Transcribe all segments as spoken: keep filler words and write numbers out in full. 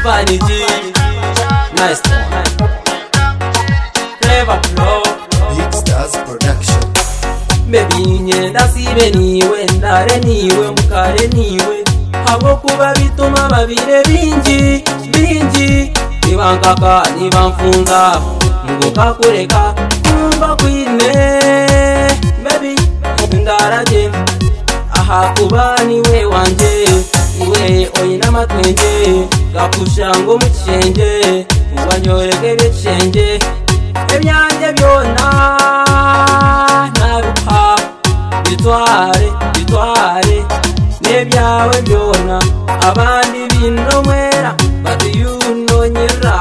Funny G, nice one. Clever Pro, Big Stars Production. baby nyenda sibe niwe ndare niwe mukare niwe habo kuba bituma babire bingi bingi nibankaka nibanfunza ngo kakureka kumva kwine baby ndaraje aha kuba niwe wanje niwe oyina matwenge gapusha ngo mucenge ubanyoreke bicenge ebyanjye byona naruha bitware bitware nebyawe byona abandi bino mwera bati yuno nyira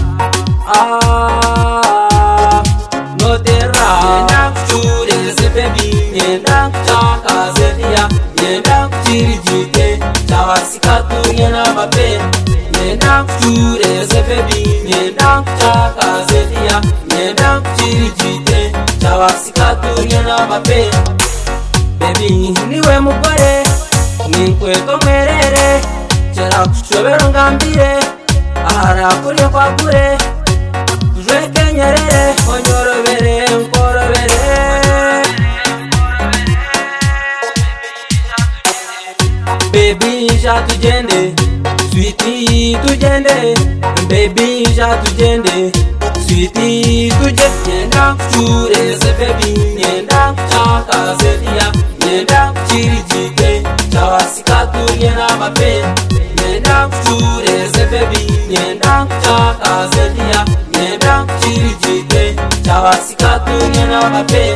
ah notera nakuchureze baby nyenda kuchaka zedia nyenda kuchirijite chawasikatuye n'amabe nyenda kuchureze baby nyenda kuchaka zedia nyenda kuchirijite chawasikatuye n'amabe baby niwe mugore ninkweko mwerere chera kushobera ngambire ahara kuri kwa kure kujweke nyerere onyorobere nkorobere baby ja tugende sweetie tugende baby ja tugende sweetie tugende ndakuchureze baby nyenda kuchaka zedia nyenda kuchirijite chawasikatuye n'amabe nyenda kuchureze baby nyenda kuchaka zedia nyenda kuchirijite chawasikatuye n'amabe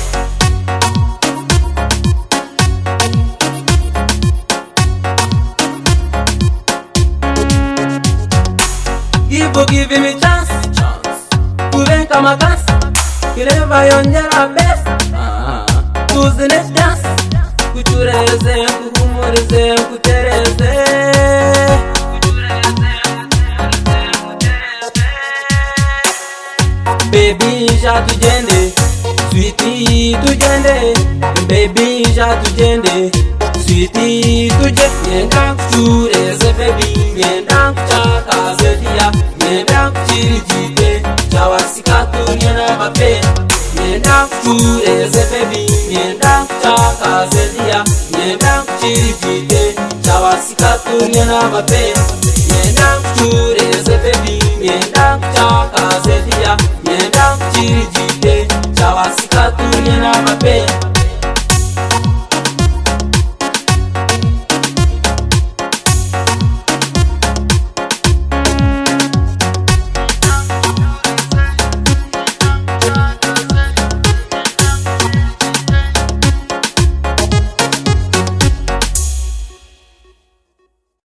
Give give me chance, chance. Kuvenka makasi, kireva yongera best. Ah, tuzine dance, kuchureze, kuhumurize, kutereze. Baby ja tugende, sweetie tugende. Baby ja tugende, sweetie tugende. Nyenda kuchureze baby, nyenda kuchaka zedia. Nyenda kuchirijite, chawasikatuye n'amabe. Nyenda kuchureze baby, nyenda kuchaka zedia. Nyenda kuchirijite, chawasikatuye n'amabe. Nyenda kuchureze baby, nyenda kuchaka